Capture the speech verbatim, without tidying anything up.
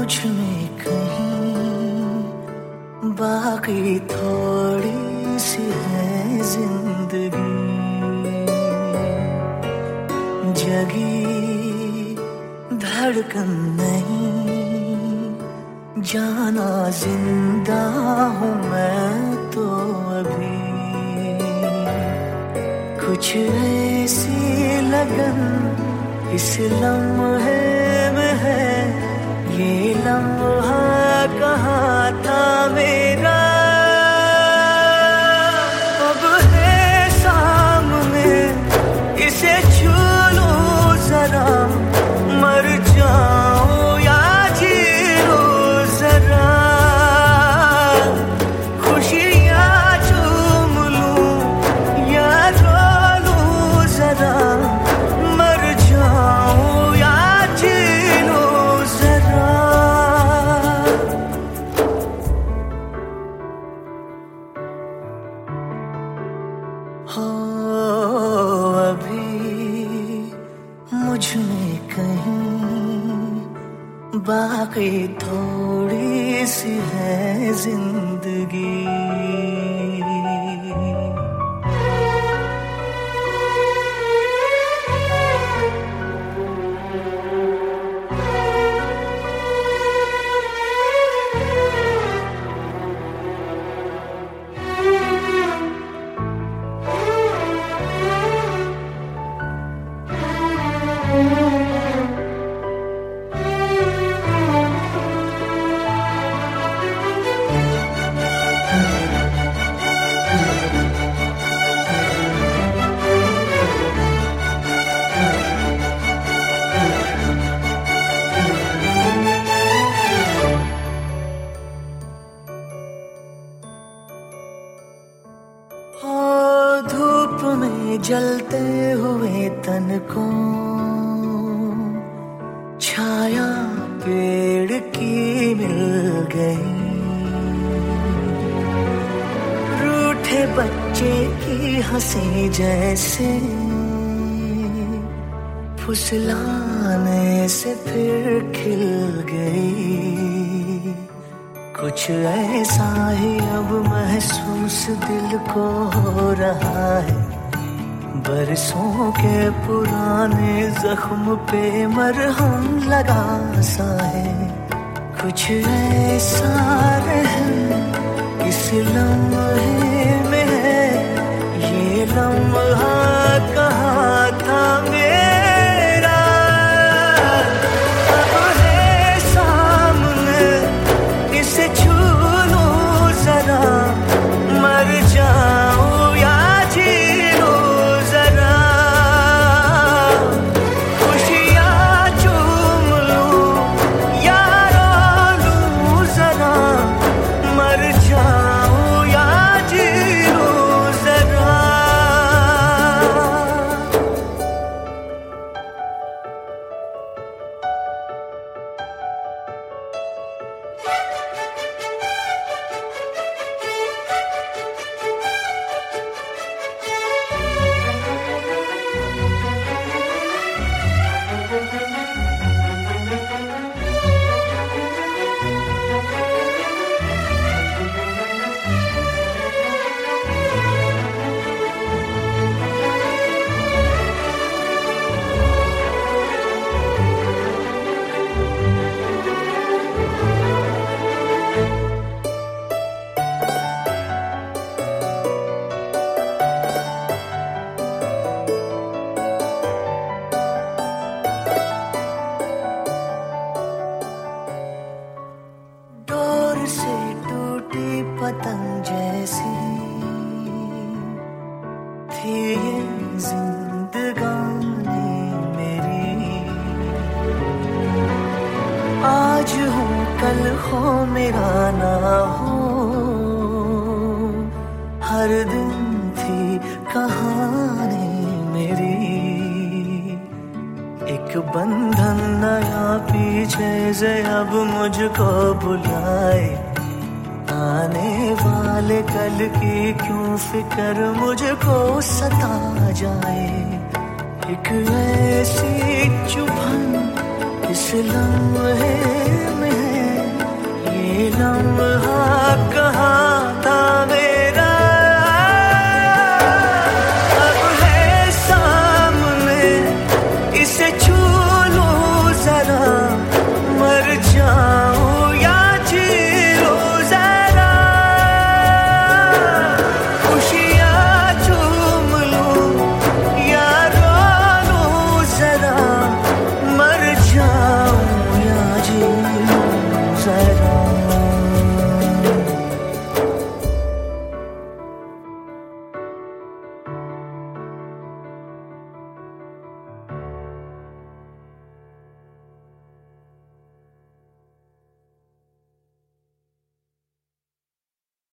मुझ में कहीं बाकी थोड़ी सी है जिंदगी, जगी धड़कन नहीं, जाना जिंदा हूँ मैं तो अभी। कुछ ऐसी लगन इस लम्हे में है, ये लम्हा कहाँ था मेरा, अब है सामने, इसे छू लूं जरा, मर जाऊं या जी लूं जरा, खुशियाँ चूम लूं या रो लूं जरा, मर जाऊं या जी लूं जरा। हो अभी मुझ में कहीं बाकी थोड़ी सी है जिंदगी। धूप में जलते हुए तन को छाया पेड़ की मिल गई, रूठे बच्चे की हंसी जैसे फुसलाने से फिर खिल गई। कुछ ऐसा ही अब महसूस दिल को हो रहा है, बरसों के पुराने जख्म पे मरहम लगा सा है। कुछ ऐसा रहम इस लम्हे में है, ये लम्हा कहाँ था मेरा, अब है सामने, इसे छू लूं जरा, मर जाऊं या जी लूं जरा, खुशियाँ चूम लूं या रो लूं जरा, मर जाऊं या जी लूं जरा। से टूटी पतंग जैसी थी ये जिंदगानी मेरी, आज हूँ कल हो मेरा ना हो, हर दिन थी कहानी मेरी। एक बंधन नया पीछे से अब मुझको बुलाए, आने वाले कल की क्यों फिक्र मुझको सता जाए। एक ऐसी चुभन इस लम्हे में लम्हा कहाँ था मेरा, अब है सामने, इसे छू लूं जरा, मर जा